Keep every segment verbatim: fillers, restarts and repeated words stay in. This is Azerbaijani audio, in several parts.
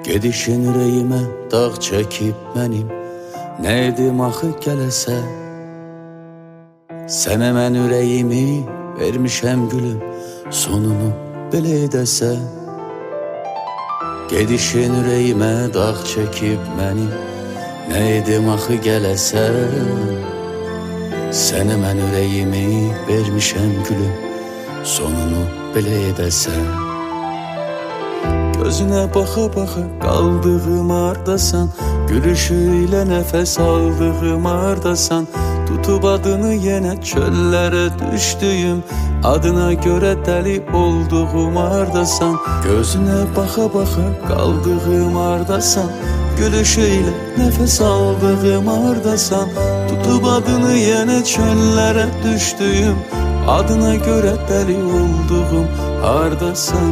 Gedişin ürəyimə dağ çəkib mənim, nə edim axı gələsə? Sənə mən ürəyimi vermişəm gülüm, sonunu belə edəsə. Gedişin ürəyimə dağ çəkib mənim, nə edim axı gələsə? Sənə mən ürəyimi vermişəm gülüm, sonunu belə edəsə. Gözünə baxa-baxa qaldığım ardasan, gülüşüylə nəfəs aldığım ardasan, tutub adını yenə çöllərə düşdüyüm, adına görə dəli olduğum ardasan. Gözünə baxa-baxa qaldığım ardasan, gülüşüylə nəfəs aldığım ardasan, tutub adını yenə çöllərə düşdüyüm, adına görə dəli olduğum ardasan.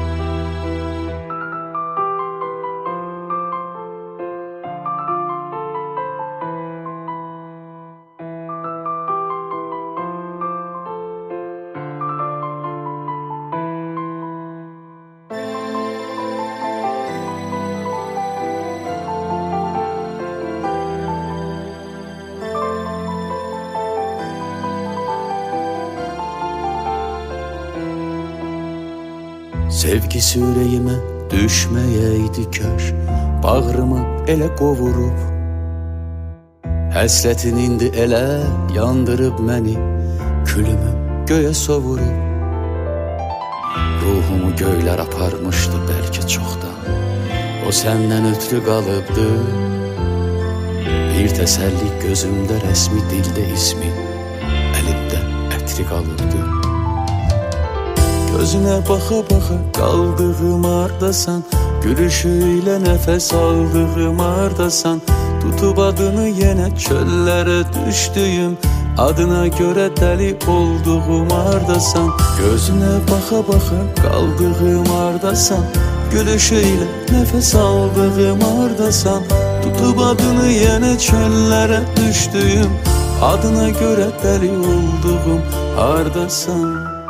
Sevgisi ürəyimə düşməyəydi kaş, bağrımı elə qovurub. Həsrətin indi elə yandırıb məni, külümü göyə sovurub. Ruhumu göylər aparmışdı bəlkə çoxdan, o səndən ötrü qalıbdı. Bir təsəlli gözümdə rəsmi, dildə ismi, əlimdə ətri qalıbdı. Gözünə baxa-baxa qaldığım ardasan, gülüşüylə nəfəs aldığım ardasan, tutub adını yenə çöllərə düşdüyüm, adına görə dəli olduğum ardasan. Gözünə baxa-baxa qaldığım ardasan, gülüşüylə nəfəs aldığım ardasan, tutub adını yenə çöllərə düşdüyüm, adına görə dəli olduğum ardasan.